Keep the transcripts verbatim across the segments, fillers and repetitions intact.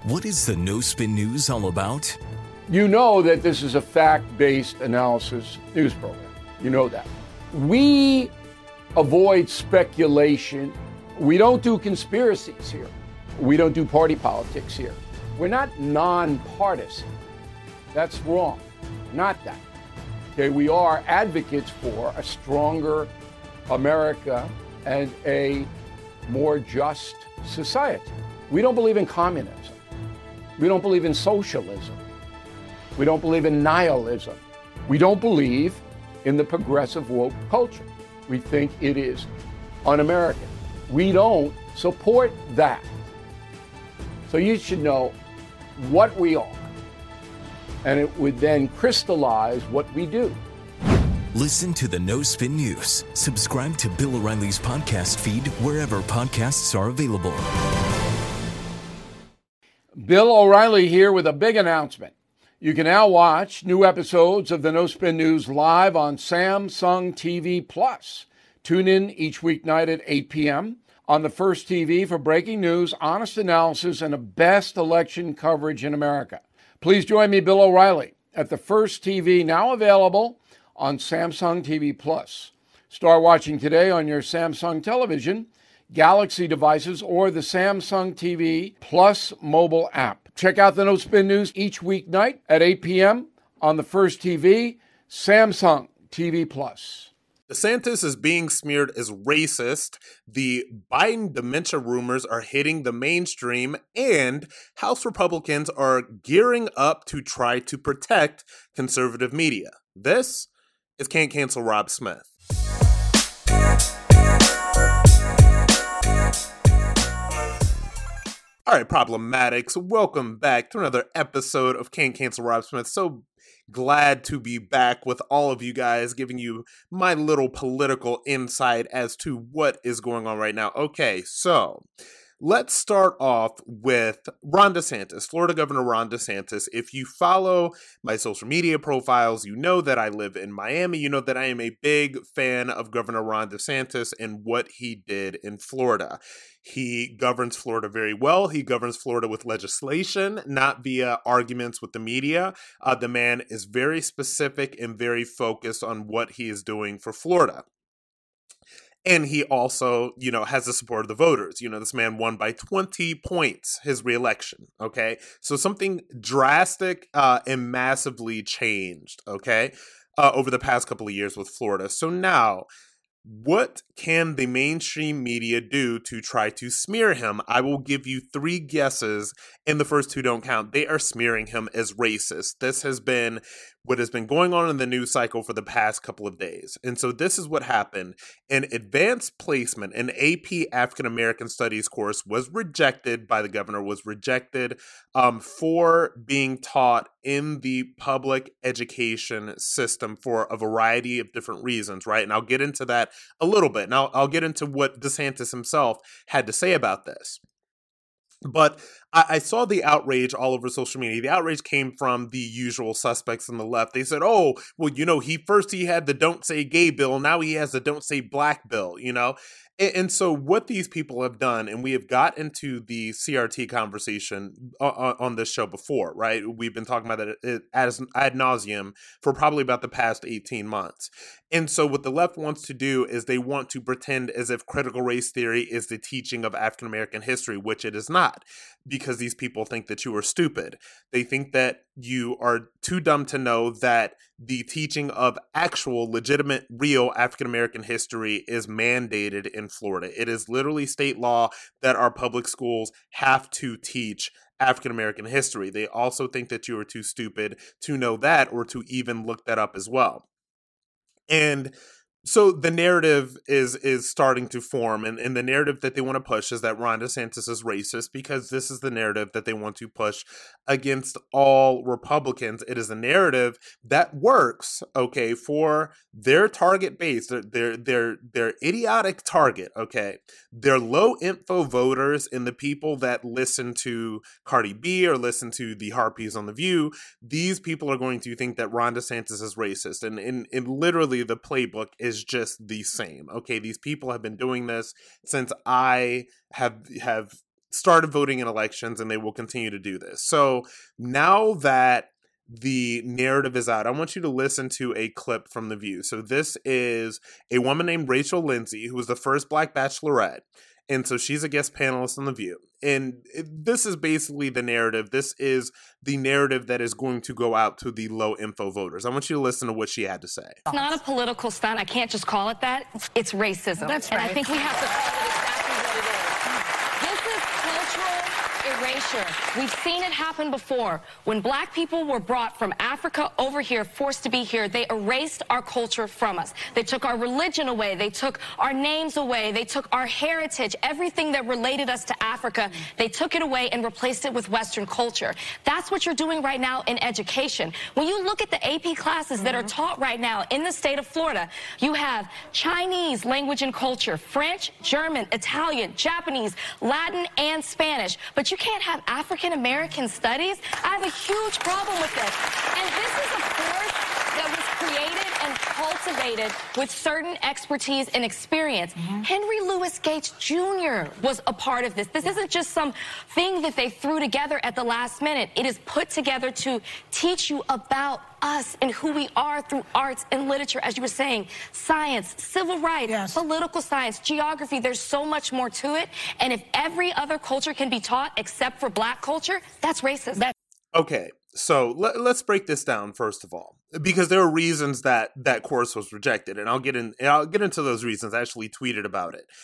What is the No Spin News all about? You know that this is a fact-based analysis news program. You know that. We avoid speculation. We don't do conspiracies here. We don't do party politics here. We're not nonpartisan. That's wrong. Not that. Okay, we are advocates for a stronger America and a more just society. We don't believe in communism. We don't believe in socialism. We don't believe in nihilism. We don't believe in the progressive woke culture. We think it is un-American. We don't support that. So you should know what we are, and it would then crystallize what we do. Listen to the No Spin News. Subscribe to Bill O'Reilly's podcast feed wherever podcasts are available. Bill O'Reilly here with a big announcement. You can now watch new episodes of the No Spin News live on Samsung T V Plus. Tune in each weeknight at eight p.m. on the First T V for breaking news, honest analysis, and the best election coverage in America. Please join me, Bill O'Reilly, at the First T V, now available on Samsung T V Plus. Start watching today on your Samsung television, Galaxy devices, or the Samsung T V Plus mobile app. Check out the No Spin News each weeknight at eight p.m. on the First T V, Samsung T V Plus. DeSantis is being smeared as racist, the Biden dementia rumors are hitting the mainstream, and House Republicans are gearing up to try to protect conservative media. This is Can't Cancel Rob Smith. All right, Problematics, welcome back to another episode of Can't Cancel Rob Smith. So glad to be back with all of you guys, giving you my little political insight as to what is going on right now. Okay, so let's start off with Ron DeSantis, Florida Governor Ron DeSantis. If you follow my social media profiles, you know that I live in Miami. You know that I am a big fan of Governor Ron DeSantis and what he did in Florida. He governs Florida very well. He governs Florida with legislation, not via arguments with the media. Uh, the man is very specific and very focused on what he is doing for Florida. And he also, you know, has the support of the voters. You know, this man won by twenty points his reelection, okay? So something drastic uh, and massively changed, okay, uh, over the past couple of years with Florida. So now, what can the mainstream media do to try to smear him? I will give you three guesses, and the first two don't count. They are smearing him as racist. This has been what has been going on in the news cycle for the past couple of days. And so this is what happened. An advanced placement, an A P African American Studies course was rejected by the governor, was rejected um, for being taught in the public education system for a variety of different reasons, right? And I'll get into that a little bit. Now, I'll get into what DeSantis himself had to say about this. But I, I saw the outrage all over social media. The outrage came from the usual suspects on the left. They said, oh, well, you know, he first he had the Don't Say Gay bill. Now he has the Don't Say Black bill, you know. And, and so what these people have done, and we have got into the C R T conversation on, on this show before, right? We've been talking about it as ad nauseum for probably about the past eighteen months. And so what the left wants to do is they want to pretend as if critical race theory is the teaching of African American history, which it is not, because these people think that you are stupid. They think that you are too dumb to know that the teaching of actual, legitimate, real African American history is mandated in Florida. It is literally state law that our public schools have to teach African American history. They also think that you are too stupid to know that or to even look that up as well. And so the narrative is is starting to form, and, and the narrative that they want to push is that Ron DeSantis is racist, because this is the narrative that they want to push against all Republicans. It is a narrative that works, okay, for their target base, their their their, their idiotic target, okay, their low info voters and the people that listen to Cardi B or listen to the Harpies on The View. These people are going to think that Ron DeSantis is racist, and and, and literally the playbook is just the same. Okay, these people have been doing this since I have have started voting in elections, and they will continue to do this. So now that the narrative is out, I want you to listen to a clip from The View. So this is a woman named Rachel Lindsay, who was the first Black bachelorette. And so she's a guest panelist on The View. And it, this is basically the narrative. This is the narrative that is going to go out to the low info voters. I want you to listen to what she had to say. It's not a political stunt. I can't just call it that. It's racism. That's and right. I think we have to call it exactly what it is. This is cultural erasure. We've seen it happen before. When black people were brought from Africa over here, forced to be here, they erased our culture from us. They took our religion away. They took our names away. They took our heritage, everything that related us to Africa. They took it away and replaced it with Western culture. That's what you're doing right now in education. When you look at the A P classes that are taught right now in the state of Florida, you have Chinese language and culture, French, German, Italian, Japanese, Latin, and Spanish. But you can't have African American studies. I have a huge problem with this. And this is a course that was created and cultivated with certain expertise and experience. Mm-hmm. Henry Louis Gates Junior was a part of this. This isn't just some thing that they threw together at the last minute. It is put together to teach you about us and who we are through arts and literature, as you were saying, science, civil rights, yes. political science, geography. There's so much more to it. And if every other culture can be taught except for black culture, that's racist. That- okay. So let, let's break this down first of all, because there are reasons that that course was rejected, and I'll get in. I'll get into those reasons. I actually tweeted about it.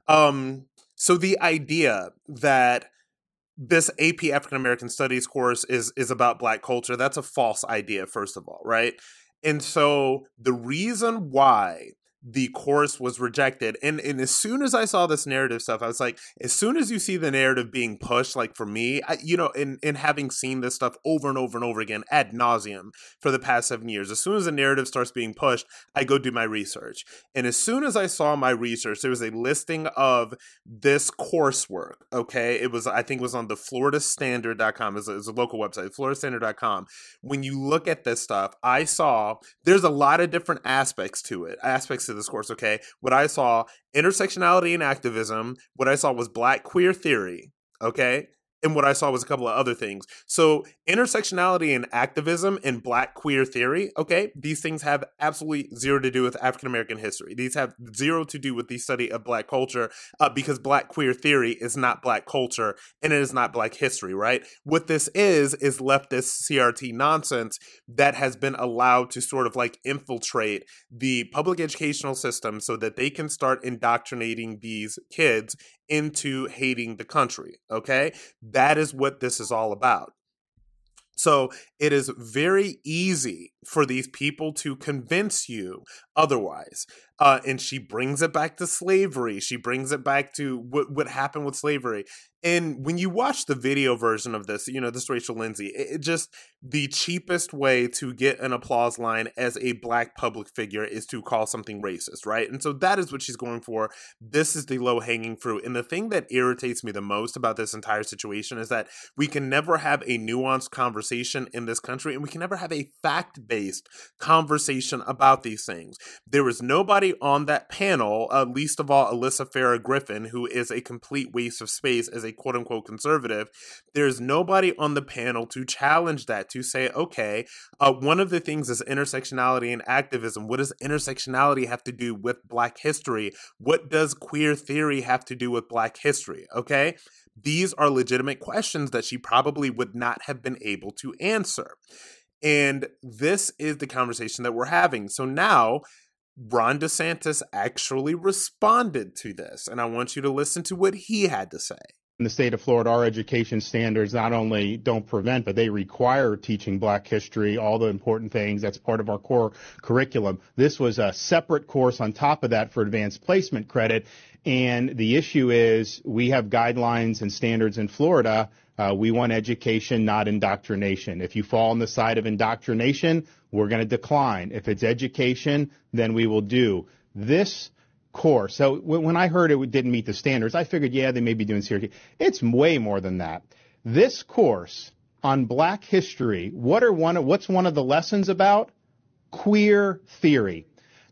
Um, so the idea that this A P African American Studies course is is about black culture, that's a false idea, first of all, right? And so the reason why the course was rejected, and, and as soon as I saw this narrative stuff, I was like, as soon as you see the narrative being pushed, like for me, I, you know, in, in having seen this stuff over and over and over again ad nauseum for the past seven years, as soon as the narrative starts being pushed, I go do my research. And as soon as I saw my research, there was a listing of this coursework, okay? It was, I think it was on the florida standard dot com, it's a, it's a local website, florida standard dot com. When you look at this stuff, I saw there's a lot of different aspects to it, aspects to this course, okay? What I saw, intersectionality and activism. What I saw was black queer theory, okay? And what I saw was a couple of other things. So intersectionality and activism and black queer theory, okay, these things have absolutely zero to do with African American history. These have zero to do with the study of black culture uh, because black queer theory is not black culture and it is not black history, right? What this is, is leftist C R T nonsense that has been allowed to sort of like infiltrate the public educational system so that they can start indoctrinating these kids into hating the country, okay? That is what this is all about. So it is very easy for these people to convince you otherwise. Uh, and she brings it back to slavery. She brings it back to what, what happened with slavery. And when you watch the video version of this, you know, this Rachel Lindsay, it, it just, the cheapest way to get an applause line as a black public figure is to call something racist, right? And so that is what she's going for. This is the low-hanging fruit. And the thing that irritates me the most about this entire situation is that we can never have a nuanced conversation in this country, and we can never have a fact-based conversation about these things. There was nobody on that panel, uh, least of all Alyssa Farah Griffin, who is a complete waste of space as a quote-unquote conservative. There's nobody on the panel to challenge that, to say, okay, uh, one of the things is intersectionality and activism. What does intersectionality have to do with black history? What does queer theory have to do with black history? Okay? These are legitimate questions that she probably would not have been able to answer. And this is the conversation that we're having. So now Ron DeSantis actually responded to this, and I want you to listen to what he had to say. In the state of Florida, our education standards not only don't prevent, but they require teaching black history, all the important things. That's part of our core curriculum. This was a separate course on top of that for advanced placement credit. And the issue is we have guidelines and standards in Florida. Uh, we want education, not indoctrination. If you fall on the side of indoctrination, we're going to decline. If it's education, then we will do this course. So when I heard it didn't meet the standards, I figured, yeah, they may be doing C R T. It's way more than that. This course on black history, what are one of, what's one of the lessons about? Queer theory.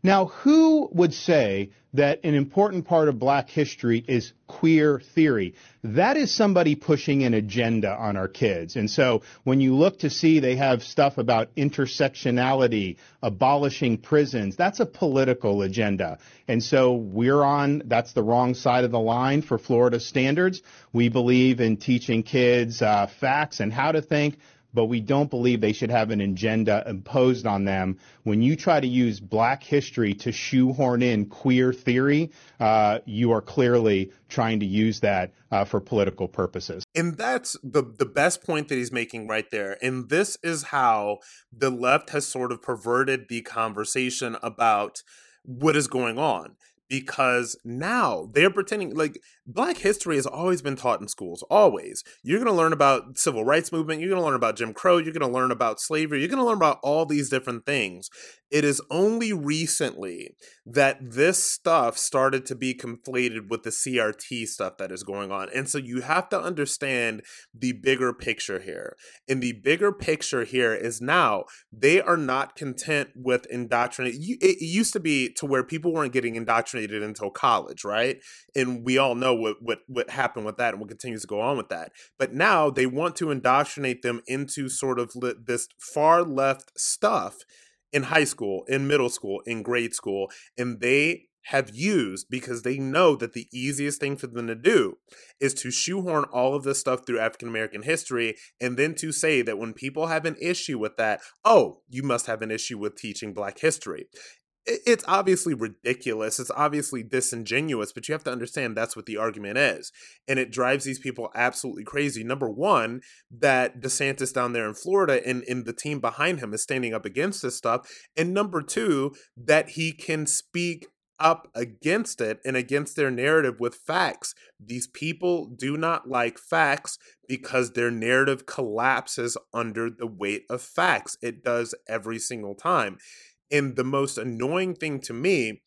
Now, who would say that an important part of black history is queer theory? That is somebody pushing an agenda on our kids. And so when you look to see they have stuff about intersectionality, abolishing prisons, that's a political agenda. And so we're on, that's the wrong side of the line for Florida standards. We believe in teaching kids uh, facts and how to think, but we don't believe they should have an agenda imposed on them. When you try to use black history to shoehorn in queer theory, uh, you are clearly trying to use that uh, for political purposes. And that's the, the best point that he's making right there. And this is how the left has sort of perverted the conversation about what is going on. Because now they're pretending like black history has always been taught in schools, always. You're going to learn about civil rights movement. You're going to learn about Jim Crow. You're going to learn about slavery. You're going to learn about all these different things. It is only recently that this stuff started to be conflated with the C R T stuff that is going on. And so you have to understand the bigger picture here. And the bigger picture here is now they are not content with indoctrinating. It used to be to where people weren't getting indoctrinated until college, right? And we all know what, what, what happened with that and what continues to go on with that. But now they want to indoctrinate them into sort of this far left stuff in high school, in middle school, in grade school, and they have used, because they know that the easiest thing for them to do is to shoehorn all of this stuff through African American history, and then to say that when people have an issue with that, oh, you must have an issue with teaching black history. It's obviously ridiculous. It's obviously disingenuous, but you have to understand that's what the argument is. And it drives these people absolutely crazy. Number one, that DeSantis down there in Florida and, and the team behind him is standing up against this stuff. And number two, that he can speak up against it and against their narrative with facts. These people do not like facts because their narrative collapses under the weight of facts. It does every single time. And the most annoying thing to me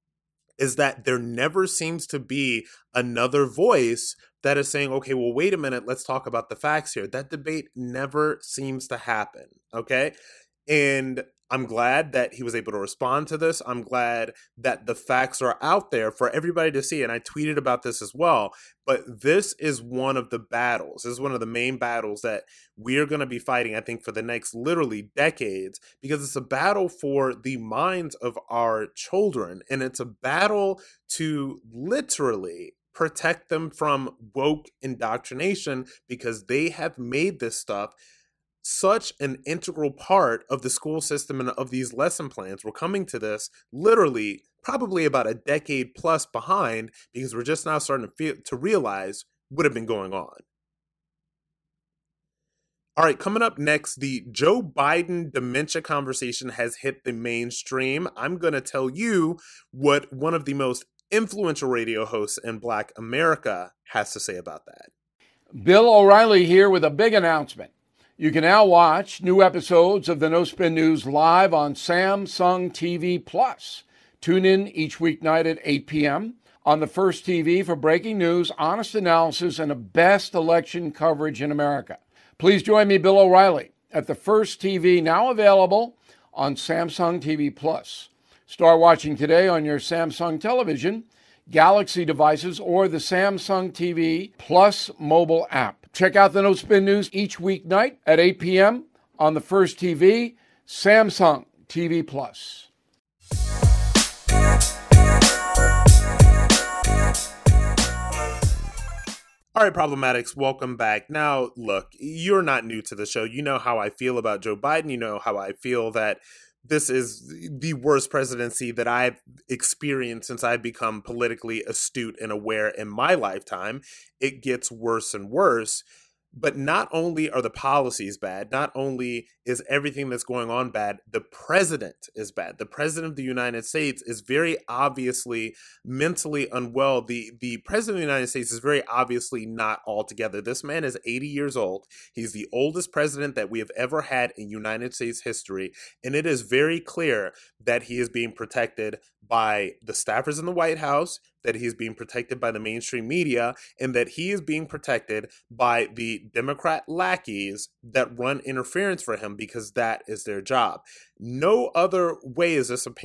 is that there never seems to be another voice that is saying, okay, well, wait a minute, let's talk about the facts here. That debate never seems to happen, okay? And I'm glad that he was able to respond to this. I'm glad that the facts are out there for everybody to see. And I tweeted about this as well. But this is one of the battles. This is one of the main battles that we are going to be fighting, I think, for the next literally decades, because it's a battle for the minds of our children. And it's a battle to literally protect them from woke indoctrination, because they have made this stuff such an integral part of the school system and of these lesson plans. We're coming to this literally probably about a decade plus behind, because we're just now starting to feel, to realize what had been going on. All right, coming up next, the Joe Biden dementia conversation has hit the mainstream. I'm going to tell you what one of the most influential radio hosts in Black America has to say about that. Bill O'Reilly here with a big announcement. You can now watch new episodes of the No Spin News live on Samsung T V Plus. Tune in each weeknight at eight p.m. on the First T V for breaking news, honest analysis, and the best election coverage in America. Please join me, Bill O'Reilly, at the First T V, now available on Samsung T V Plus. Start watching today on your Samsung television, Galaxy devices, or the Samsung T V Plus mobile app. Check out the No Spin News each weeknight at eight p.m. on the First T V, Samsung T V Plus. All right, Problematics, welcome back. Now, look, you're not new to the show. You know how I feel about Joe Biden. You know how I feel that this is the worst presidency that I've experienced since I've become politically astute and aware in my lifetime. It gets worse and worse. But not only are the policies bad, not only is everything that's going on bad, the president is bad. The president of the United States is very obviously mentally unwell. The, the president of the United States is very obviously not all together. This man is eighty years old. He's the oldest president that we have ever had in United States history. And it is very clear that he is being protected by the staffers in the White House, that he is being protected by the mainstream media, and that he is being protected by the Democrat lackeys that run interference for him, because that is their job. No other way is this apparent.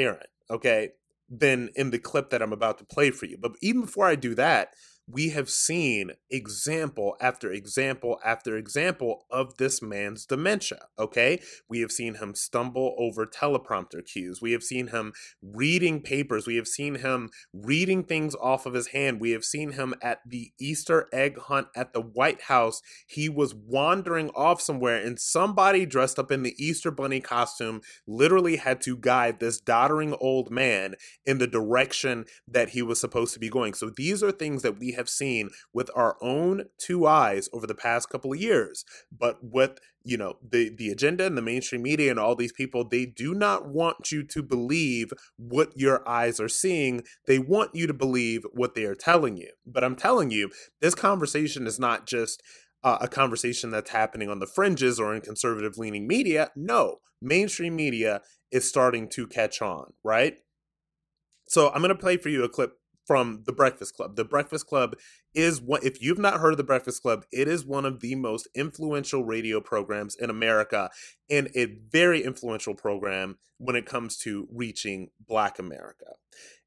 okay, than in the clip that I'm about to play for you. But even before I do that, we have seen example after example after example of this man's dementia, okay? We have seen him stumble over teleprompter cues. We have seen him reading papers. We have seen him reading things off of his hand. We have seen him at the Easter egg hunt at the White House. He was wandering off somewhere, and somebody dressed up in the Easter Bunny costume literally had to guide this doddering old man in the direction that he was supposed to be going. So these are things that we have seen with our own two eyes over the past couple of years. But with, you know, the, the agenda and the mainstream media and all these people, they do not want you to believe what your eyes are seeing. They want you to believe what they are telling you. But I'm telling you, this conversation is not just uh, a conversation that's happening on the fringes or in conservative leaning media. No, mainstream media is starting to catch on, right? So I'm going to play for you a clip from The Breakfast Club. The Breakfast Club is one, if you've not heard of The Breakfast Club, it is one of the most influential radio programs in America, and a very influential program when it comes to reaching Black America.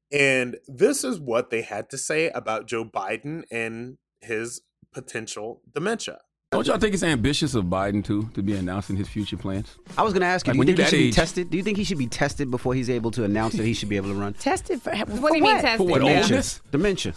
And this is what they had to say about Joe Biden and his potential dementia. Don't y'all think it's ambitious of Biden, too, to be announcing his future plans? I was going to ask you, Like, do you when think he you're should that be age- tested? Do you think he should be tested before he's able to announce that he should be able to run? Tested for what? What do you mean tested? For what, Yeah. oldness? Dementia.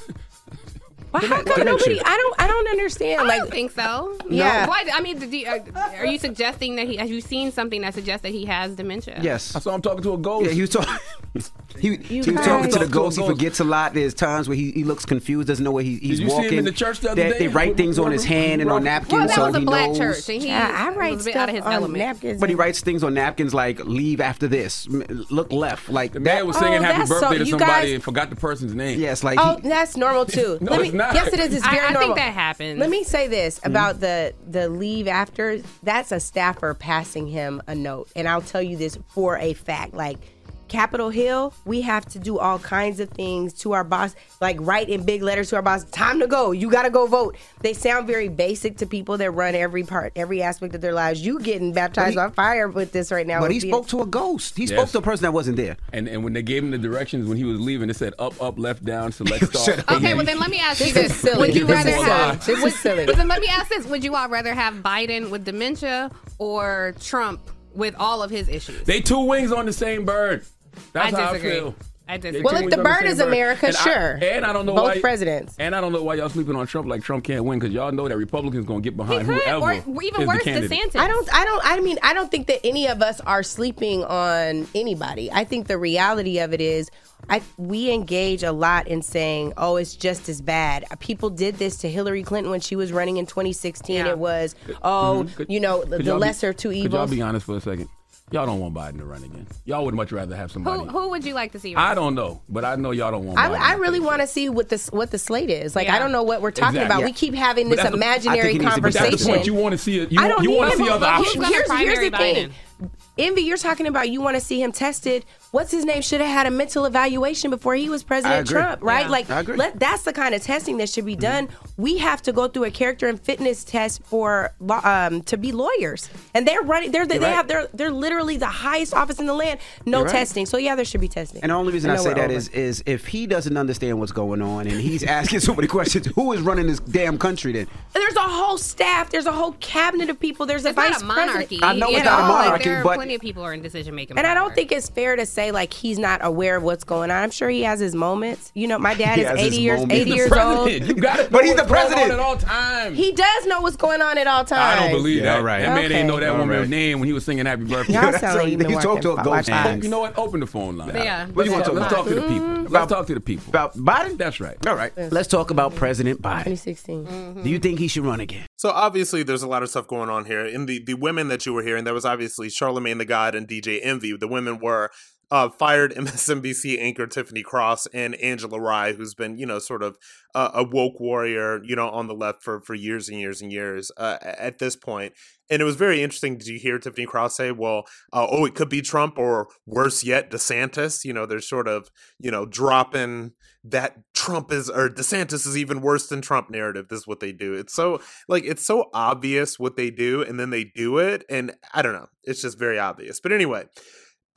Well, how come nobody? I don't. I don't understand. I Like, don't think so. Yeah. Why, I mean, do you, are, are you suggesting that he? Have you seen something that suggests that he has dementia? Yes. I saw him talking to a ghost. Yeah, he was talking. he, he was guys- talking to the Talk to a ghost. He ghost. forgets a lot. There's times where he, he looks confused, doesn't know where he, he's Did you see him walking. in the church the other they, day? they write things on his hand and on napkins, Well, that so was a he black knows. church, and he I, I write was a bit stuff out of his on element. napkins. But he and- writes things on napkins like "leave after this," M- look left, like The man was singing Oh, happy that's so- birthday to you somebody guys- and forgot the person's name. yes, like Oh, he, that's normal too. No, Let me, it's not. Yes, it is. It's I, very I normal. think that happens. Let me say this about the the leave after. That's a staffer passing him a note, and I'll tell you this for a fact. Like Capitol Hill, we have to do all kinds of things to our boss, like write in big letters to our boss, time to go, you got to go vote. They sound very basic to people that run every part, every aspect of their lives. You getting baptized he- on fire with this right now. but he with being- spoke to a ghost. He spoke Yes. to a person that wasn't there. And and when they gave him the directions when he was leaving, it said up, up, left, down, select, start. Okay, well then let me ask you This is this: silly. Would you This rather is have? silly. This is silly. But then let me ask this: Would you all rather have Biden with dementia or Trump with all of his issues? They two wings on the same bird. That's I how I disagree. feel. I disagree. Well, Two if wings the on bird same is America, And I- sure. and I don't know Both why presidents. And I don't know why y'all sleeping on Trump like Trump can't win, because y'all know that Republicans gonna get He behind could, whoever or is even the worse, candidate. DeSantis. I don't I don't I mean I don't think that any of us are sleeping on anybody. I think the reality of it is I we engage a lot in saying, "Oh, it's just as bad." People did this to Hillary Clinton when she was running in twenty sixteen. Yeah. It was, "Oh, Mhm. Could- you know, the, could the y'all be- lesser two Could y'all evils." be honest for a second? Y'all don't want Biden to run again. Y'all would much rather have somebody. Who, who would you like to see? I don't know, but I know y'all don't want. I, Biden I to really finish. want to see what this what the slate is. Like Yeah. I don't know what we're talking Exactly. about. Yeah. We keep having But this that's the- I think imaginary he needs to be But conversation. that's the point. You want to see it. You, I don't you want to need see him, other but who's options. gonna Here's, here's the primary thing. Biden? Envy, you're talking about you want to see him tested. What's his name? Should have had a mental evaluation before he was President agree. Trump, right? Yeah. Like I agree. let, that's the kind of testing that should be done. We have to go through a character and fitness test for law- um, to be lawyers, and they're running. They're they You're right. have they're they're literally the highest office in the land. No You're right. testing. So yeah, there should be testing. And the only reason I, know say we're that over. is is if he doesn't understand what's going on and he's asking so many questions, who is running this damn country then? There's a whole staff. There's a whole cabinet of people. There's a It's vice not a monarchy. I know you it's not a know, like, monarchy, there are but- plenty of people who are in decision making. And I don't think it's fair to say like he's not aware of what's going on. I'm sure he has his moments. You know, my dad He is has his eighty years moments. eighty He's the years old. president. You got it. But he's the president. at all times. He does know what's going on at all times. I don't believe Yeah, that. all right. That man Okay. didn't know that All woman's right. name when he was singing Happy Birthday. Y'all sound like So you've been he talked watching to a Watch ghost. Times. You know what? Open the phone line. Yeah. What do you Let's, want to talk, talk let's about? talk to the people. About- Let's talk to the people. About Biden? That's right. All right. Let's talk about President Biden. twenty sixteen. Mm-hmm. Do you think he should run again? So obviously there's a lot of stuff going on here. In the, the women that you were hearing, there was obviously Charlemagne the God and D J Envy. The women were uh, fired M S N B C anchor Tiffany Cross and Angela Rye, who's been, you know, sort of uh, a woke warrior, you know, on the left for, for years and years and years uh, at this point. And it was very interesting. Did you hear Tiffany Cross say, well, uh, oh, it could be Trump or worse yet, DeSantis? You know, they're sort of, you know, dropping that Trump is or DeSantis is even worse than Trump narrative. This is what they do. It's so like it's so obvious what they do, and then they do it. And I don't know. It's just very obvious. But anyway,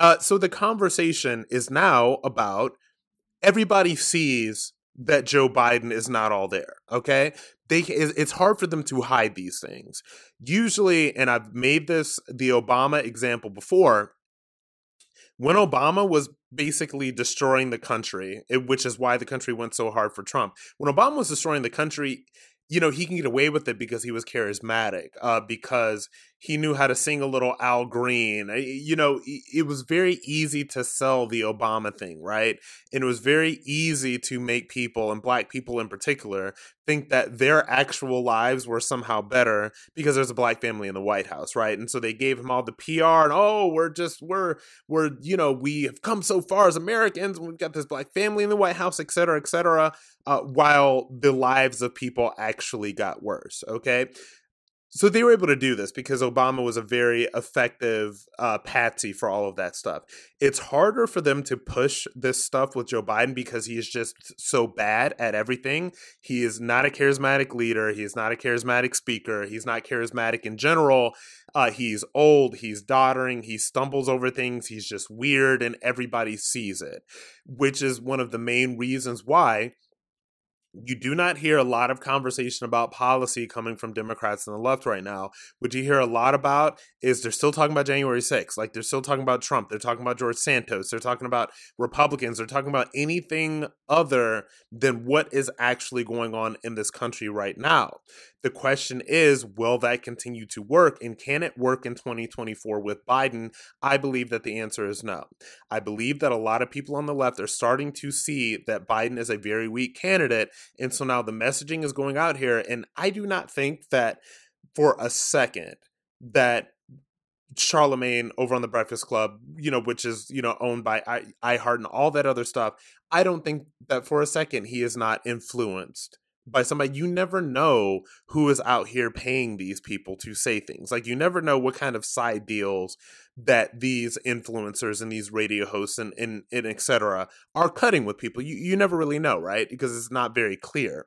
Uh, so the conversation is now about everybody sees that Joe Biden is not all there, okay? They It's hard for them to hide these things. Usually, and I've made this the Obama example before, when Obama was basically destroying the country, it, which is why the country went so hard for Trump. When Obama was destroying the country, you know, he can get away with it because he was charismatic, uh, because he knew how to sing a little Al Green. You know, it was very easy to sell the Obama thing, right? And it was very easy to make people, and black people in particular, think that their actual lives were somehow better because there's a black family in the White House, right? And so they gave him all the P R and, oh, we're just, we're, we're, you know, we have come so far as Americans, and we've got this black family in the White House, et cetera, et cetera, uh, while the lives of people actually got worse, okay? So they were able to do this because Obama was a very effective uh, patsy for all of that stuff. It's harder for them to push this stuff with Joe Biden because he is just so bad at everything. He is not a charismatic leader. He is not a charismatic speaker. He's not charismatic in general. Uh, he's old. He's doddering. He stumbles over things. He's just weird, and everybody sees it, which is one of the main reasons why you do not hear a lot of conversation about policy coming from Democrats on the left right now. What you hear a lot about is they're still talking about January sixth. Like, they're still talking about Trump. They're talking about George Santos. They're talking about Republicans. They're talking about anything other than what is actually going on in this country right now. The question is, will that continue to work? And can it work in twenty twenty-four with Biden? I believe that the answer is no. I believe that a lot of people on the left are starting to see that Biden is a very weak candidate. And so now the messaging is going out here. And I do not think that for a second that Charlemagne over on the Breakfast Club, you know, which is, you know, owned by I, iHeart and all that other stuff, I don't think that for a second he is not influenced by somebody. You never know who is out here paying these people to say things. Like, you never know what kind of side deals that these influencers and these radio hosts and, and, and et cetera are cutting with people. You, you never really know, right? Because it's not very clear.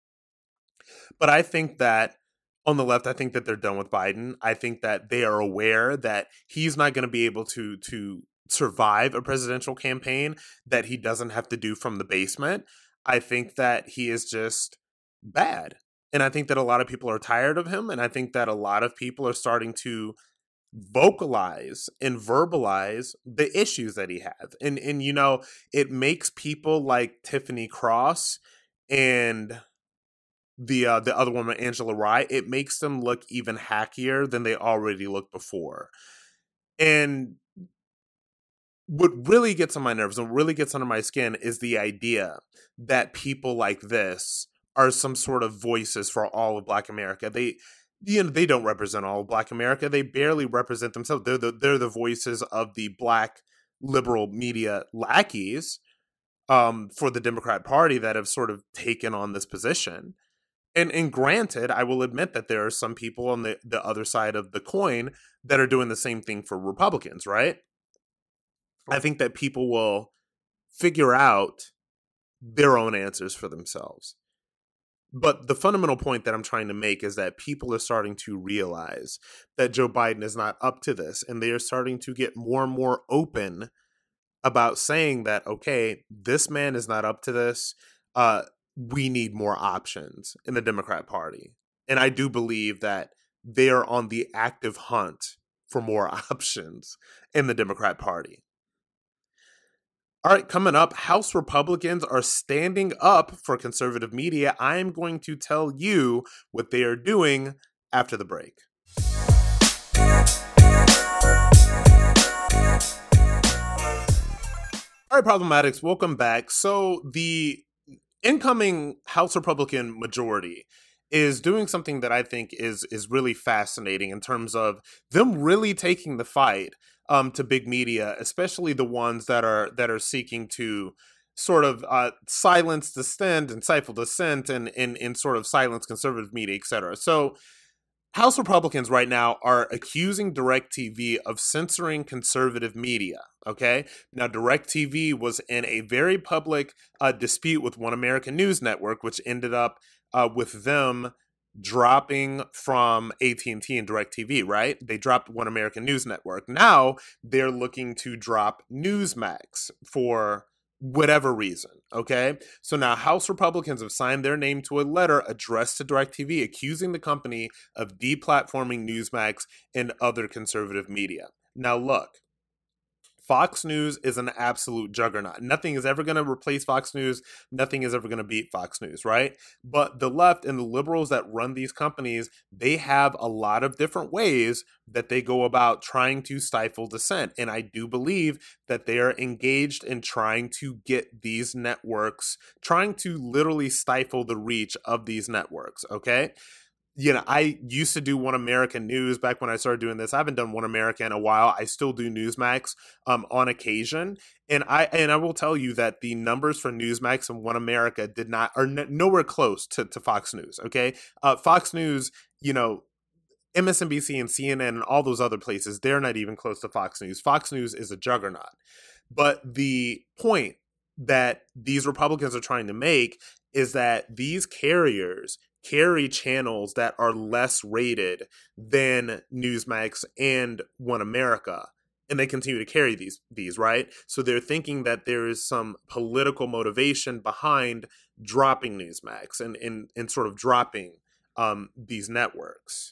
But I think that on the left, I think that they're done with Biden. I think that they are aware that he's not going to be able to, to survive a presidential campaign that he doesn't have to do from the basement. I think that he is just bad. And I think that a lot of people are tired of him. And I think that a lot of people are starting to vocalize and verbalize the issues that he has. And, and you know, it makes people like Tiffany Cross and the uh, the other woman, Angela Rye, it makes them look even hackier than they already looked before. And what really gets on my nerves and what really gets under my skin is the idea that people like this are some sort of voices for all of Black America. They, you know, they don't represent all of Black America. They barely represent themselves. They're the, they're the voices of the Black liberal media lackeys um, for the Democrat Party that have sort of taken on this position. And, and granted, I will admit that there are some people on the, the other side of the coin that are doing the same thing for Republicans, right? I think that people will figure out their own answers for themselves. But the fundamental point that I'm trying to make is that people are starting to realize that Joe Biden is not up to this, and they are starting to get more and more open about saying that, okay, this man is not up to this. Uh, we need more options in the Democrat Party. And I do believe that they are on the active hunt for more options in the Democrat Party. All right, coming up, House Republicans are standing up for conservative media. I am going to tell you what they are doing after the break. All right, Problematics, welcome back. So the incoming House Republican majority is doing something that I think is is really fascinating in terms of them really taking the fight um, to big media, especially the ones that are that are seeking to sort of uh, silence dissent and stifle dissent and, and, and sort of silence conservative media, et cetera. So House Republicans right now are accusing DirecTV of censoring conservative media, okay? Now, DirecTV was in a very public uh, dispute with One American News Network, which ended up uh, with them dropping from A T and T and DirecTV, right? They dropped One American News Network. Now they're looking to drop Newsmax for whatever reason, okay? So now House Republicans have signed their name to a letter addressed to DirecTV accusing the company of deplatforming Newsmax and other conservative media. Now look, Fox News is an absolute juggernaut. Nothing is ever going to replace Fox News. Nothing is ever going to beat Fox News, right? But the left and the liberals that run these companies, they have a lot of different ways that they go about trying to stifle dissent. And I do believe that they are engaged in trying to get these networks, trying to literally stifle the reach of these networks, okay? You know, I used to do One American News back when I started doing this. I haven't done One America in a while. I still do Newsmax um, on occasion. And I and I will tell you that the numbers for Newsmax and One America did not, are n- nowhere close to, to Fox News, okay? Uh, Fox News, you know, M S N B C and C N N and all those other places, they're not even close to Fox News. Fox News is a juggernaut. But the point that these Republicans are trying to make is that these carriers carry channels that are less rated than Newsmax and One America. And they continue to carry these, these, right? So they're thinking that there is some political motivation behind dropping Newsmax and, and, and sort of dropping um, these networks.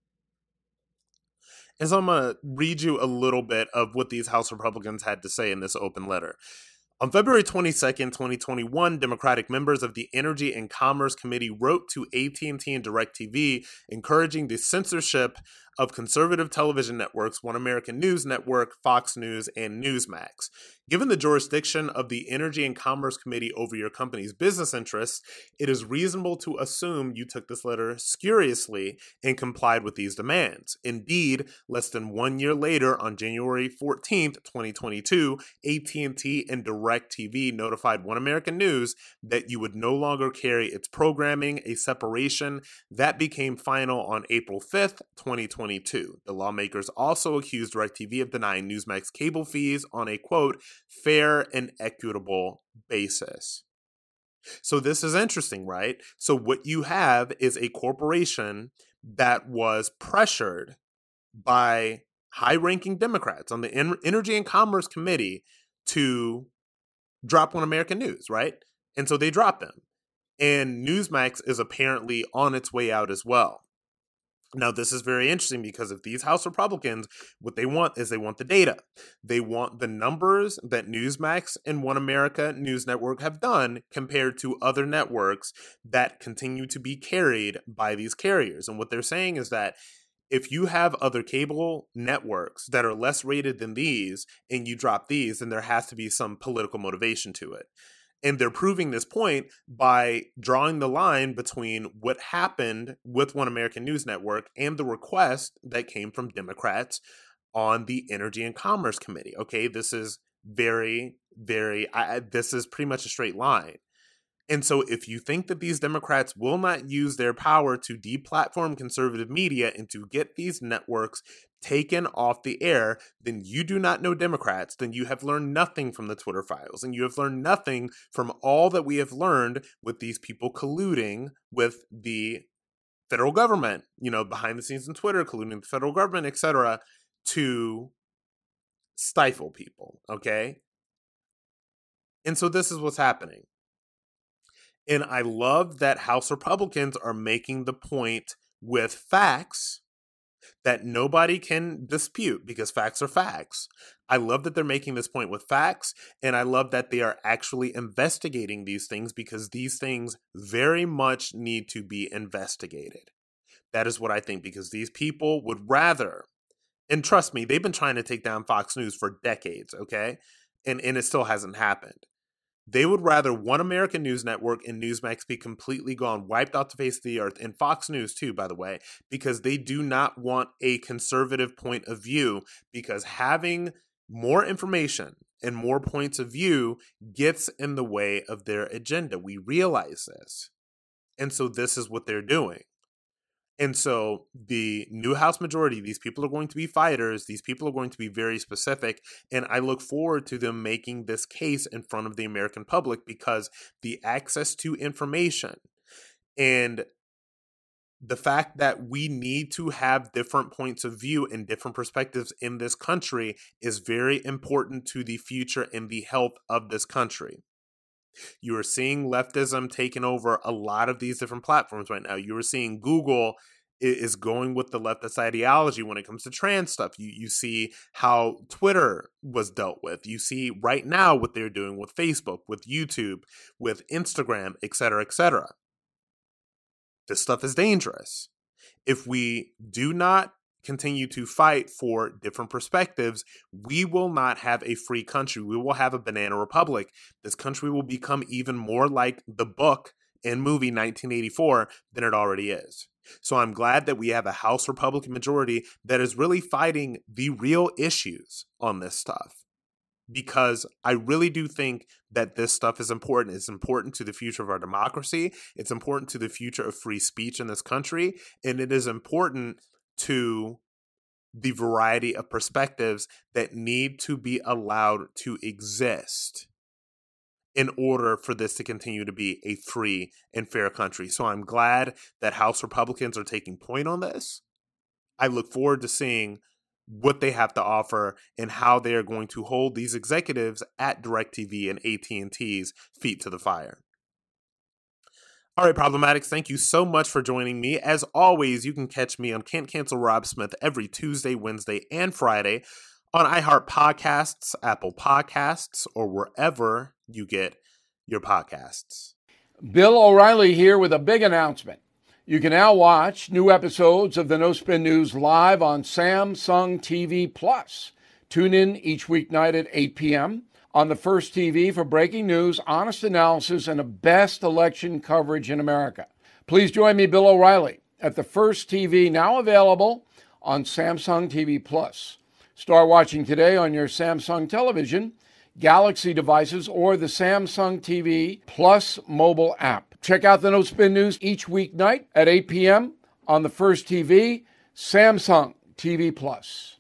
And so I'm going to read you a little bit of what these House Republicans had to say in this open letter. On February twenty-second, twenty twenty-one, Democratic members of the Energy and Commerce Committee wrote to A T and T and DirecTV encouraging the censorship of conservative television networks, One American News Network, Fox News, and Newsmax. Given the jurisdiction of the Energy and Commerce Committee over your company's business interests, it is reasonable to assume you took this letter seriously and complied with these demands. Indeed, less than one year later, on January fourteenth, twenty twenty-two, A T and T and DirecTV notified One American News that you would no longer carry its programming, a separation that became final on April fifth, twenty twenty-two. The lawmakers also accused DirecTV of denying Newsmax cable fees on a, quote, fair and equitable basis. So this is interesting, right? So what you have is a corporation that was pressured by high-ranking Democrats on the En- Energy and Commerce Committee to drop One American News, right? And so they dropped them. And Newsmax is apparently on its way out as well. Now, this is very interesting because if these House Republicans, what they want is they want the data. They want the numbers that Newsmax and One America News Network have done compared to other networks that continue to be carried by these carriers. And what they're saying is that if you have other cable networks that are less rated than these and you drop these, then there has to be some political motivation to it. And they're proving this point by drawing the line between what happened with One American News Network and the request that came from Democrats on the Energy and Commerce Committee. Okay, this is very, very, I, this is pretty much a straight line. And so if you think that these Democrats will not use their power to deplatform conservative media and to get these networks taken off the air, then you do not know Democrats. Then you have learned nothing from the Twitter files. And you have learned nothing from all that we have learned with these people colluding with the federal government, you know, behind the scenes in Twitter, colluding with the federal government, et cetera, to stifle people, okay? And so this is what's happening. And I love that House Republicans are making the point with facts that nobody can dispute because facts are facts. I love that they're making this point with facts, and I love that they are actually investigating these things because these things very much need to be investigated. That is what I think, because these people would rather, and trust me, they've been trying to take down Fox News for decades, okay? And, and it still hasn't happened. They would rather One American News Network and Newsmax be completely gone, wiped off the face of the earth, and Fox News too, by the way, because they do not want a conservative point of view, because having more information and more points of view gets in the way of their agenda. We realize this. And so this is what they're doing. And so the new House majority, these people are going to be fighters. These people are going to be very specific. And I look forward to them making this case in front of the American public, because the access to information and The fact that we need to have different points of view and different perspectives in this country is very important to the future and the health of this country. You are seeing leftism taking over a lot of these different platforms right now. You are seeing Google is going with the leftist ideology when it comes to trans stuff. You you see how Twitter was dealt with. You see right now what they're doing with Facebook, with YouTube, with Instagram, et cetera, et cetera. This stuff is dangerous. If we do not continue to fight for different perspectives, we will not have a free country. We will have a banana republic. This country will become even more like the book and movie nineteen eighty-four than it already is. So I'm glad that we have a House Republican majority that is really fighting the real issues on this stuff. Because I really do think that this stuff is important. It's important to the future of our democracy. It's important to the future of free speech in this country. And it is important to the variety of perspectives that need to be allowed to exist in order for this to continue to be a free and fair country. So I'm glad that House Republicans are taking point on this. I look forward to seeing what they have to offer and how they are going to hold these executives at DirecTV and A T and T's feet to the fire. All right, Problematics, thank you so much for joining me. As always, you can catch me on Can't Cancel Rob Smith every Tuesday, Wednesday, and Friday on iHeart Podcasts, Apple Podcasts, or wherever you get your podcasts. Bill O'Reilly here with a big announcement. You can now watch new episodes of the No Spin News live on Samsung T V Plus. Tune in each weeknight at eight p.m. on the First T V for breaking news, honest analysis, and the best election coverage in America. Please join me, Bill O'Reilly, at the First T V, now available on Samsung T V Plus. Start watching today on your Samsung television, Galaxy devices, or the Samsung T V Plus mobile app. Check out the No Spin News each weeknight at eight p.m. on the First T V, Samsung T V Plus.